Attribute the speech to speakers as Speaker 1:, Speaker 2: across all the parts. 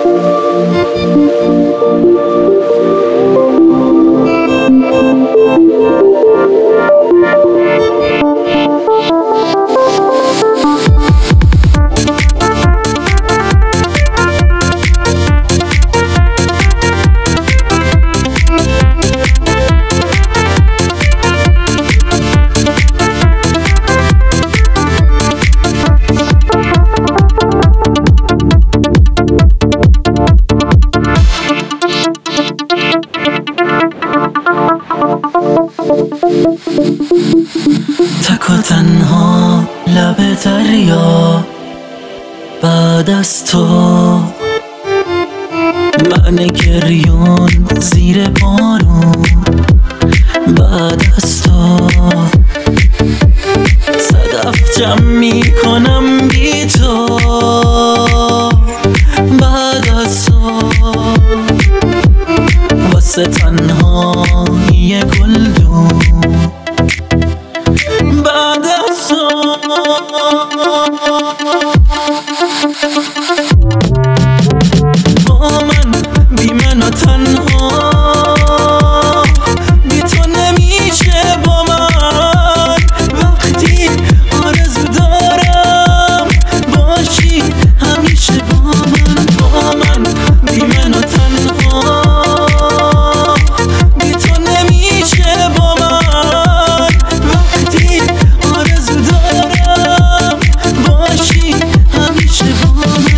Speaker 1: تک و تنها لب دریا بعد از تو، من گریون زیر بارون بعد از تو، صدف جمع میکنم بی تو بعد از تو، واسه تنهایی گلدون بعد از تو. با من بی من و تنها، بی تو نمیشه با من، وقتی آرزو دارم باشی همیشه با من. با من بی من و تنها، بی تو نمیشه با من، وقتی آرزو دارم باشی همیشه با من.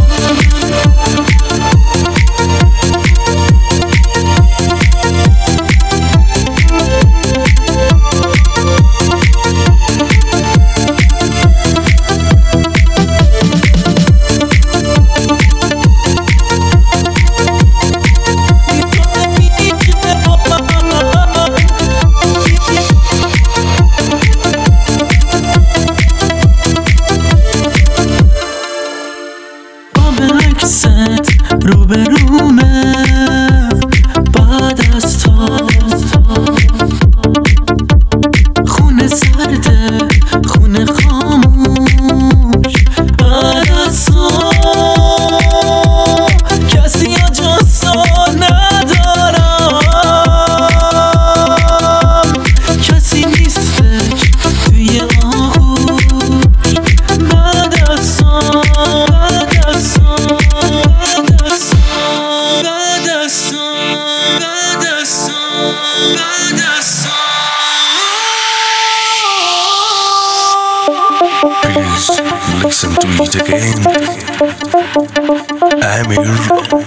Speaker 1: عکست روبرومه بعد از تو، خونه سرده خونه خاموش بعد از تو، کسی جاسو ندارم، کسی نیستش توی آغوش بعد از تو.
Speaker 2: Please listen to it again. I'm here.